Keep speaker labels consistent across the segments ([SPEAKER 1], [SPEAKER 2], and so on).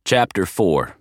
[SPEAKER 1] Chapter 4.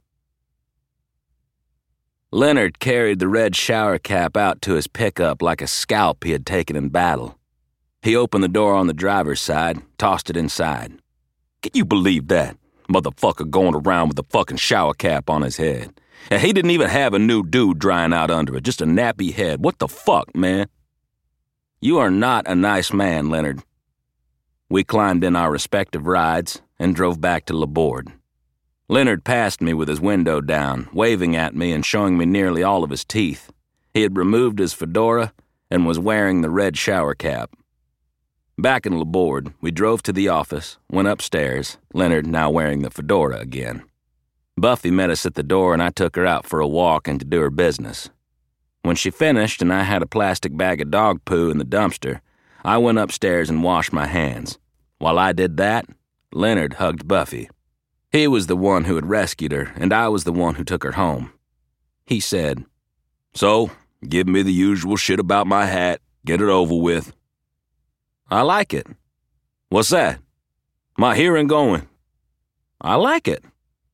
[SPEAKER 1] Leonard carried the red shower cap out to his pickup like a scalp he had taken in battle. He opened the door on the driver's side, tossed it inside. Can you believe that? Motherfucker going around with a fucking shower cap on his head. And he didn't even have a new dude drying out under it, just a nappy head. What the fuck, man? You are not a nice man, Leonard. We climbed in our respective rides and drove back to Laborde. Leonard passed me with his window down, waving at me and showing me nearly all of his teeth. He had removed his fedora and was wearing the red shower cap. Back in Laborde, we drove to the office, went upstairs, Leonard now wearing the fedora again. Buffy met us at the door and I took her out for a walk and to do her business. When she finished and I had a plastic bag of dog poo in the dumpster, I went upstairs and washed my hands. While I did that, Leonard hugged Buffy. He was the one who had rescued her, and I was the one who took her home. He said, "So, give me the usual shit about my hat, get it over with." "I like it." "What's that?" "My hearing going." "I like it."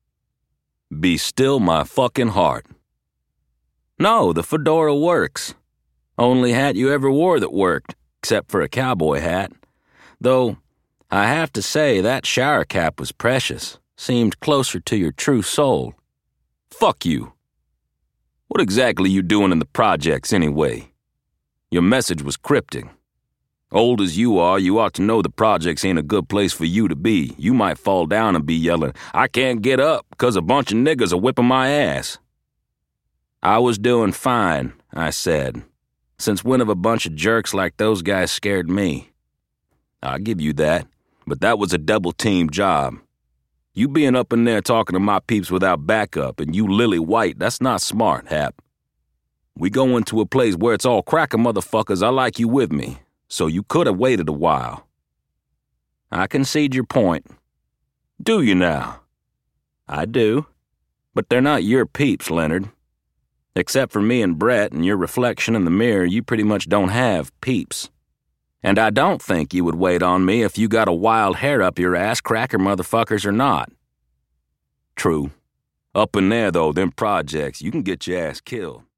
[SPEAKER 1] "Be still my fucking heart." "No, the fedora works. Only hat you ever wore that worked, except for a cowboy hat. Though, I have to say that shower cap was precious. Seemed closer to your true soul." "Fuck you. What exactly you doing in the projects anyway? Your message was cryptic. Old as you are, you ought to know the projects ain't a good place for you to be. You might fall down and be yelling, 'I can't get up because a bunch of niggas are whipping my ass.'" "I was doing fine," I said. "Since when have a bunch of jerks like those guys scared me?" "I'll give you that, but that was a double-team job. You being up in there talking to my peeps without backup and you lily white, that's not smart, Hap. We go into a place where it's all cracker motherfuckers. I like you with me, so you could have waited a while." "I concede your point." "Do you now?" "I do. But they're not your peeps, Leonard. Except for me and Brett and your reflection in the mirror, you pretty much don't have peeps. And I don't think you would wait on me if you got a wild hair up your ass, cracker motherfuckers or not." "True. Up in there, though, them projects, you can get your ass killed."